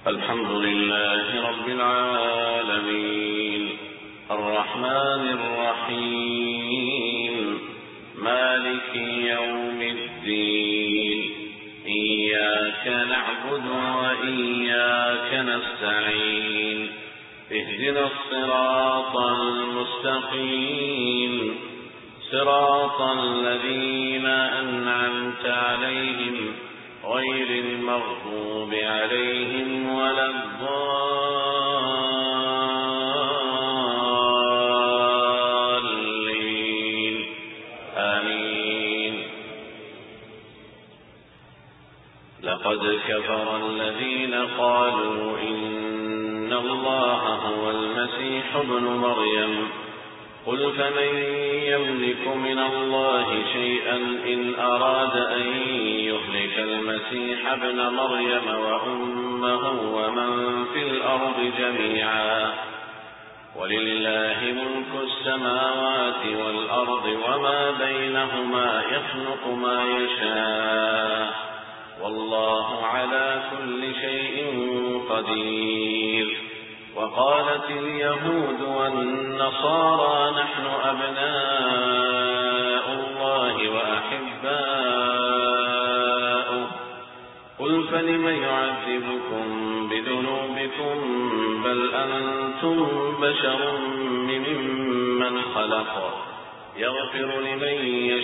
الحمد لله رب العالمين الرحمن الرحيم مالك يوم الدين إياك نعبد وإياك نستعين اهدنا الصراط المستقيم صراط الذين أنعمت عليهم غير المغضوب عليهم ولا الضالين آمين. لقد كفر الذين قالوا إن الله هو المسيح ابن مريم قل فمن يملك من الله شيئا إن أراد أن يهلك المسيح ابن مريم وأمه ومن في الأرض جميعا ولله ملك السماوات والأرض وما بينهما يخلق ما يشاء والله على كل شيء قدير. وقالت اليهود والنصارى نحن أبناء الله وأحباؤه قل فلم يعذبكم بذنوبكم بل أنتم بشر ممن خلق يغفر لمن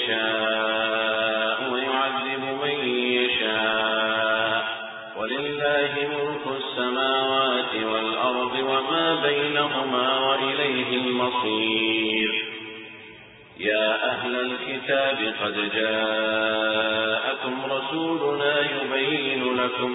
يشاء ويعذب من يشاء ولله ملك السماوات والأرض وما بينهما وإليه المصير. يا أهل الكتاب قد جاءكم رسولنا يبين لكم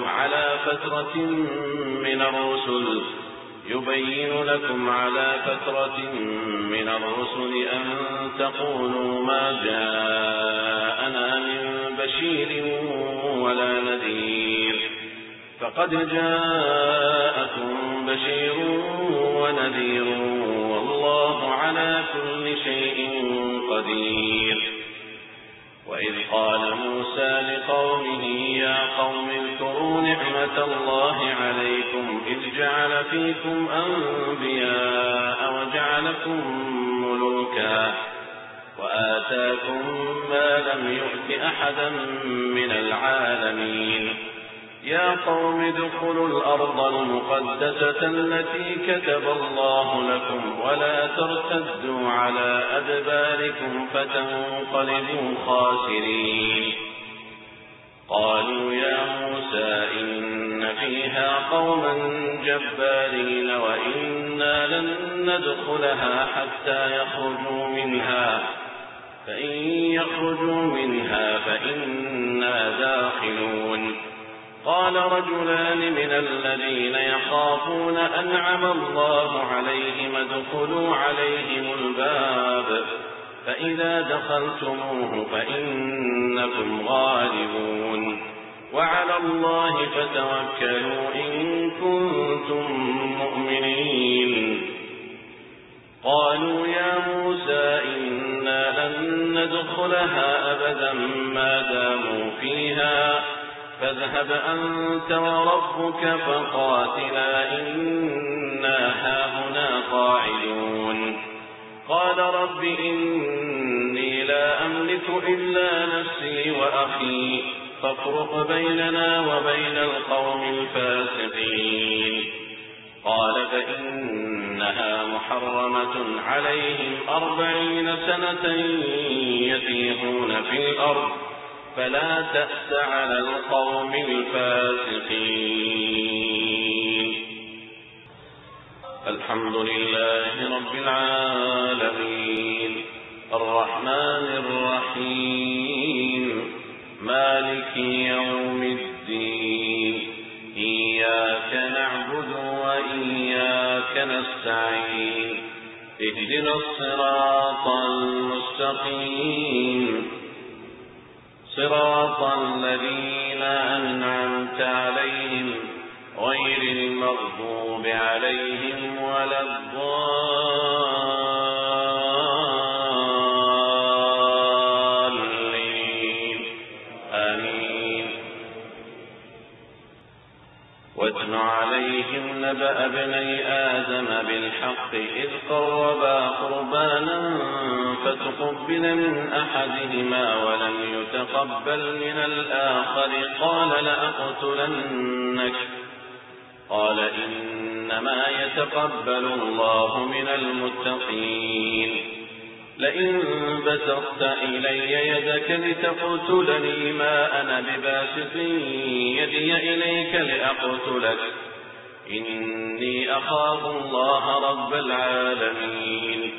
على فترة من الرسل أن تقولوا ما جاءنا من بشير ولا نذير فقد جاءكم بشير ونذير والله على كل شيء قدير. وإذ قال موسى لقومه يا قوم اذكروا نعمة الله عليكم إذ جعل فيكم أنبياء وجعلكم ملوكا وآتاكم ما لم يؤت أحدا من العالمين. يا قوم ادخلوا الأرض المقدسة التي كتب الله لكم ولا ترتدوا على أدباركم فتنقلبوا خاسرين. قالوا يا موسى إن فيها قوما جبارين وإنا لن ندخلها حتى يخرجوا منها فإن يخرجوا منها فإنا داخلون. قال رجلان من الذين يخافون أنعم الله عليهم ادخلوا عليهم الباب فإذا دخلتموه فإنكم غالبون وعلى الله فتوكلوا إن كنتم مؤمنين. قالوا يا موسى إنا لن ندخلها أبدا ما داموا فيها فاذهب أنت وربك فقاتلا إنا هاهنا قاعدون. قال رب إني لا أملك إلا نفسي وأخي فافرق بيننا وبين القوم الفاسقين. قال فإنها محرمة عليهم 40 سنة يتيهون في الأرض فلا تأس على القوم الفاسقين. الحمد لله رب العالمين الرحمن الرحيم مالك يوم الدين إياك نعبد وإياك نستعين اهدنا الصراط المستقيم صراط الذين أنعمت عليهم غير المغضوب عليهم ولا الضالين آمين. واتل عليهم نبأ ابني آدم بالحق إذ قربا قربانا فتقبل من أحدهما ولم يتقبل من الآخر قال لأقتلنك قال إنما يتقبل الله من المتقين لئن بسطت إلي يدك لتقتلني ما أنا بباسط يدي إليك لأقتلك إني أخاف الله رب العالمين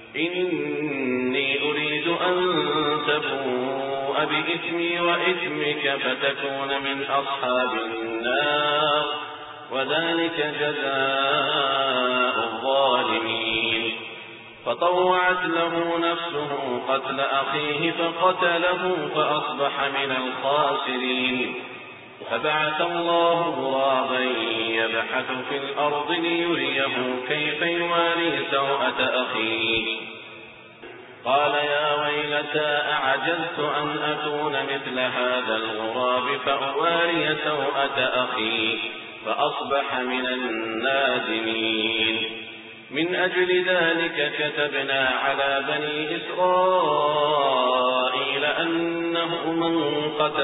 إني أريد أن تبوء بإثمي وإثمك فتكون من أصحاب النار وذلك جزاء الظالمين فطوعت له نفسه قتل أخيه فقتله فأصبح من الخاسرين فبعث الله غرابا يبحث في الأرض ليريه كيف يواري سوءة أخيه قال يا ويلتى أعجزت أن أكون مثل هذا الغراب فأواري سوءة أخي فأصبح من النادمين من أجل ذلك كتبنا على بني إسرائيل أنه من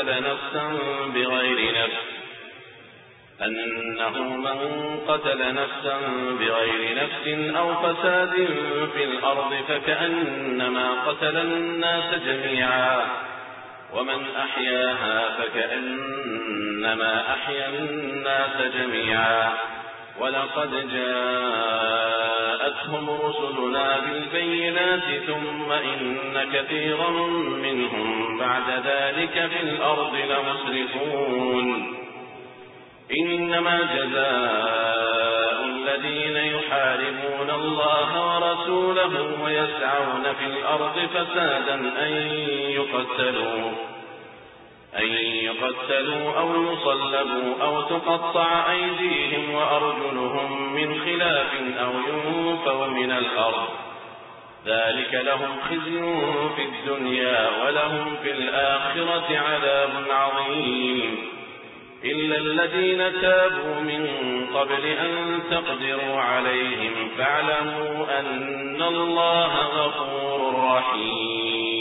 قتل نفسا بغير نفس أو فساد في الأرض فكأنما قتل الناس جميعا ومن أحياها فكأنما أحيا الناس جميعا ولقد جاءتهم رسلنا بالبينات ثم إن كثيرا منهم بعد ذلك في الأرض لمسرفون إنما جزاء الذين يحاربون الله ورسوله ويسعون في الأرض فسادا أن يقتلوا أو يصلبوا أو تقطع أيديهم وأرجلهم من خلاف أو ينفوا من الأرض ذلك لهم خزي في الدنيا ولهم في الآخرة عذاب عظيم إلا الذين تابوا من قبل أن تقدروا عليهم فاعلموا أن الله غفور رحيم